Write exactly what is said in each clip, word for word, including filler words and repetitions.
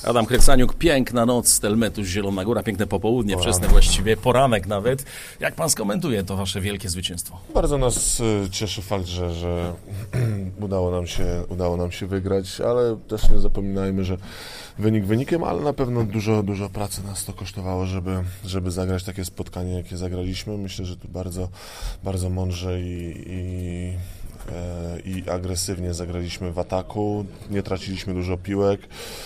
Adam Krycaniuk, piękna noc, Stelmetus, Zielona Góra, piękne popołudnie, Poranek. wczesne właściwie, poranek nawet. Jak pan skomentuje to wasze wielkie zwycięstwo? Bardzo nas y, cieszy fakt, że, że udało nam się, udało nam się wygrać, ale też nie zapominajmy, że wynik wynikiem, ale na pewno dużo, dużo pracy nas to kosztowało, żeby, żeby zagrać takie spotkanie, jakie zagraliśmy. Myślę, że tu bardzo, bardzo mądrze i, i i agresywnie zagraliśmy w ataku, nie traciliśmy dużo piłek,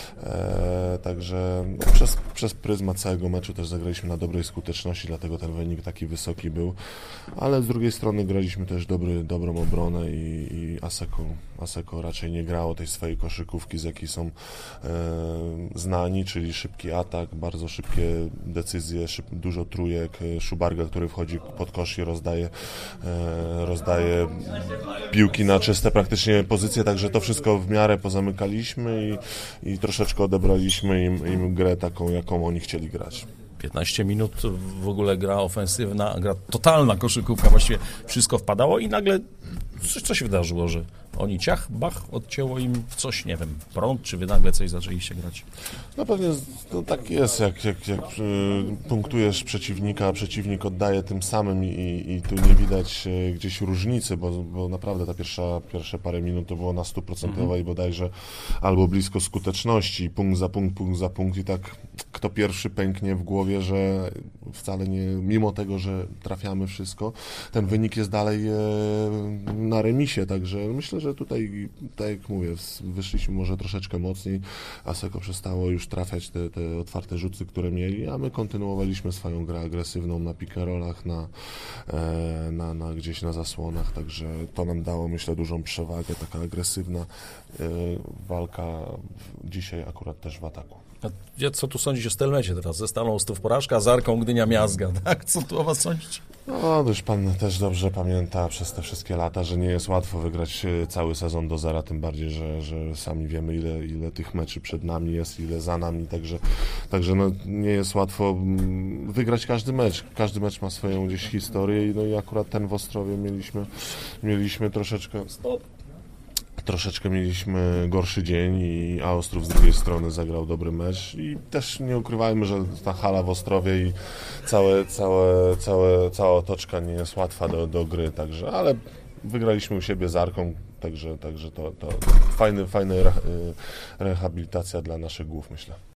e, także no, przez, przez pryzmat całego meczu też zagraliśmy na dobrej skuteczności, dlatego ten wynik taki wysoki był, ale z drugiej strony graliśmy też dobry, dobrą obronę i, i Asseco, Asseco raczej nie grało tej swojej koszykówki, z jakiej są e, znani, czyli szybki atak, bardzo szybkie decyzje, szyb, dużo trójek, Szubarga, który wchodzi pod kosz i rozdaje, e, rozdaje piłki na czyste praktycznie pozycje, także to wszystko w miarę pozamykaliśmy i, i troszeczkę odebraliśmy im, im grę taką, jaką oni chcieli grać. piętnaście minut w ogóle gra ofensywna, gra totalna koszykówka, właściwie wszystko wpadało i nagle coś, co się wydarzyło, że oni ciach, bach, odcięło im coś, nie wiem, prąd, czy wy nagle coś zaczęliście grać? No pewnie no, tak jest, jak, jak, jak y, punktujesz przeciwnika, a przeciwnik oddaje tym samym i, i tu nie widać y, gdzieś różnicy, bo, bo naprawdę ta pierwsza, pierwsze parę minut to było na stuprocentowej mm-hmm. bodajże albo blisko skuteczności, punkt za punkt, punkt za punkt i tak kto pierwszy pęknie w głowie, że wcale nie, mimo tego, że trafiamy wszystko, ten wynik jest dalej e, na remisie, także myślę, że tutaj, tak jak mówię, wyszliśmy może troszeczkę mocniej, Asseco przestało już trafiać te, te otwarte rzuty, które mieli, a my kontynuowaliśmy swoją grę agresywną na pick-and-rollach, na, e, na, na gdzieś na zasłonach, także to nam dało, myślę, dużą przewagę, taka agresywna e, walka dzisiaj akurat też w ataku. A co tu sądzisz o Stelmecie teraz? Ze Stalą Ostrów porażka, z Arką Gdynia Miazga, tak? Co tu o was sądzicie? No, już pan też dobrze pamięta przez te wszystkie lata, że nie jest łatwo wygrać cały sezon do zera, tym bardziej, że, że sami wiemy, ile, ile tych meczy przed nami jest, ile za nami, także, także no, nie jest łatwo wygrać każdy mecz. Każdy mecz ma swoją gdzieś historię, no i akurat ten w Ostrowie mieliśmy, mieliśmy troszeczkę... Stop. Troszeczkę mieliśmy gorszy dzień, i a Ostrów z drugiej strony zagrał dobry mecz i też nie ukrywajmy, że ta hala w Ostrowie i całe, całe, całe, cała otoczka nie jest łatwa do, do gry, także, ale wygraliśmy u siebie z Arką, także, także to, to fajny, fajna rehabilitacja dla naszych głów, myślę.